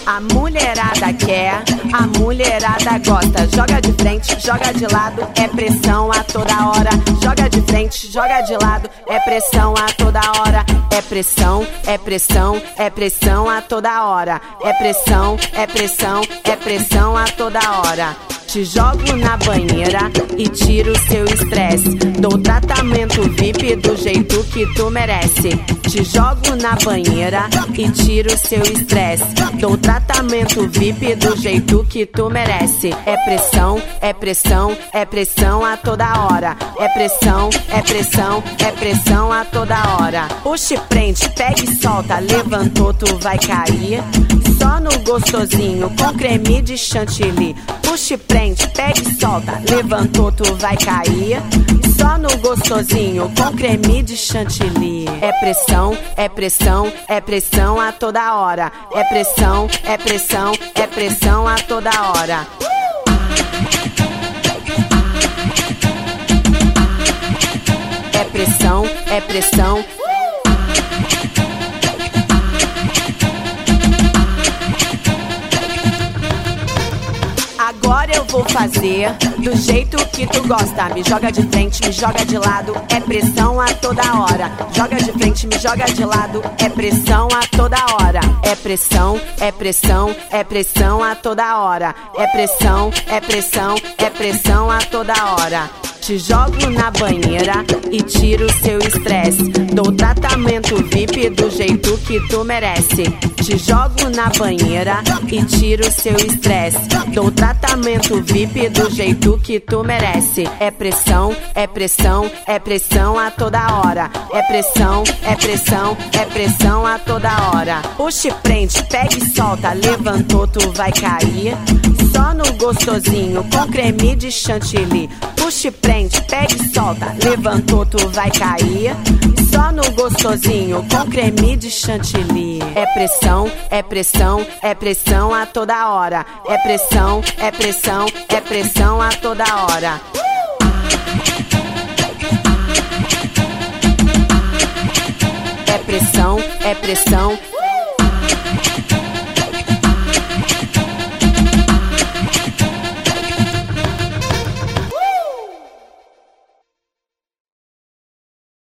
A mulherada quer, a mulherada gosta. Joga de frente, joga de lado, é pressão a toda hora. Joga de frente, joga de lado, é pressão a toda hora. É pressão, é pressão, é pressão a toda hora. É pressão, é pressão, é pressão a toda hora. Te jogo na banheira e tiro seu estresse. Dou tratamento VIP do jeito que tu merece. Te jogo na banheira e tiro seu estresse. Dou tratamento VIP do jeito que tu merece. É pressão, é pressão, é pressão a toda hora. É pressão, é pressão, é pressão a toda hora. Puxa e prende, pega e solta. Levantou, tu vai cair. Só no gostosinho com creme de chantilly. Puxa e prende, pega e solta. Levantou, tu vai cair. Só no gostosinho com creme de chantilly. É pressão, é pressão, é pressão a toda hora. É pressão, é pressão, é pressão a toda hora. É pressão, é pressão. Agora eu vou fazer do jeito que tu gosta. Me joga de frente, me joga de lado, é pressão a toda hora. Joga de frente, me joga de lado, é pressão a toda hora. É pressão, é pressão, é pressão a toda hora. É pressão, é pressão, é pressão a toda hora. Te jogo na banheira e tiro seu estresse. Dou tratamento VIP do jeito que tu merece. Te jogo na banheira e tiro seu estresse. Dou tratamento VIP do jeito que tu merece. É pressão, é pressão, é pressão a toda hora. É pressão, é pressão, é pressão a toda hora. Puxa e prende, pega e solta. Levantou, tu vai cair. Só no gostosinho com creme de chantilly. Puxa e prende, pega e solta. Levantou, tu vai cair. Só no gostosinho com creme de chantilly. É pressão, é pressão, é pressão a toda hora. É pressão, é pressão, é pressão a toda hora. É pressão, é pressão.